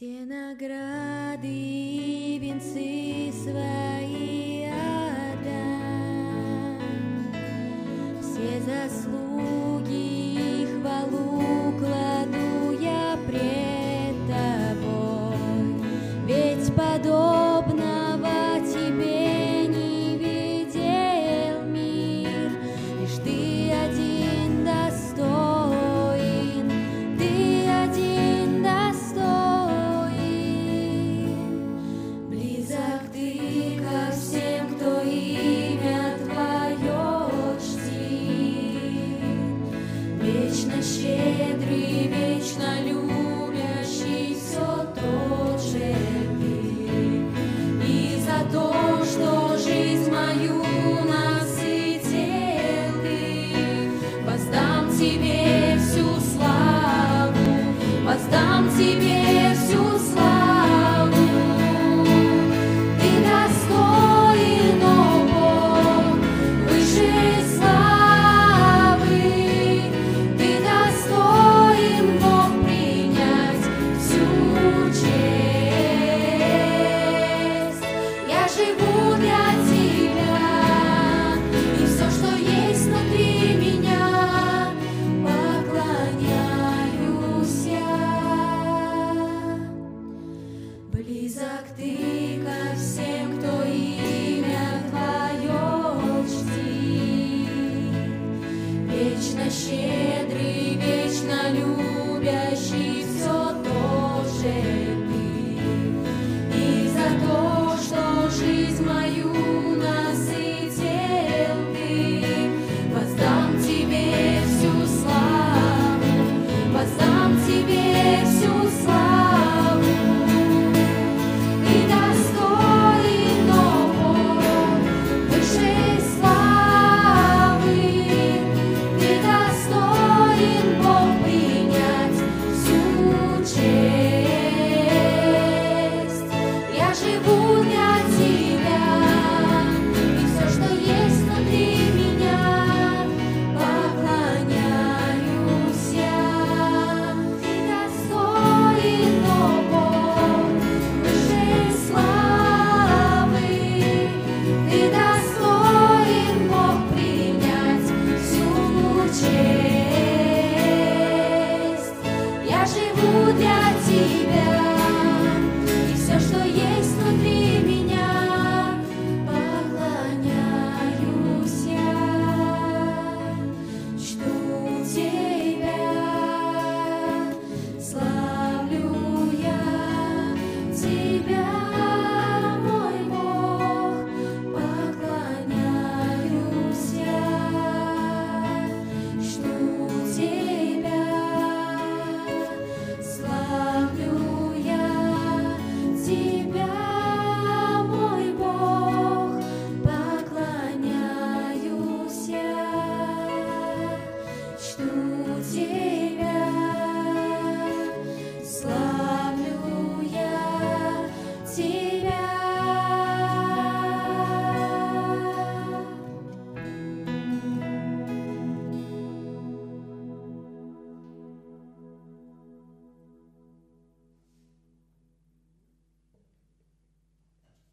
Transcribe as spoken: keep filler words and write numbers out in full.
Все награды и венцы свои отдам, все заслуги и хвалу кладу я пред тобой, ведь подобного тебе не видел мир, лишь ты один достоин, ты один достоин. Близок ты ко всем, кто имя твое чтит, вечно щедрый, вечно любящий, все тот же ты. И за то, что жизнь мою насытил ты, воздам тебе всю славу, воздам тебе всю славу. Ты достоин, о Бог, выше славы. Ты достоин, Бог, принять всю честь. Я живу для тебя, и все, что есть внутри меня, поклоняюсь я. Близок ты ко всем, кто имя твое чтит, вечно щедрый, вечно любящий, все тот же ты. И за то, что жизнь мою насытил ты, воздам тебе всю славу, воздам тебе всю славу. Ты достоин, о Бог, выше славы. Ты достоин, Бог, принять всю честь. Я живу для тебя, и все, что есть внутри меня, поклоняюсь я. Ты достоин, о Бог, выше славы. Ты достоин, Бог, принять всю честь. Я живу для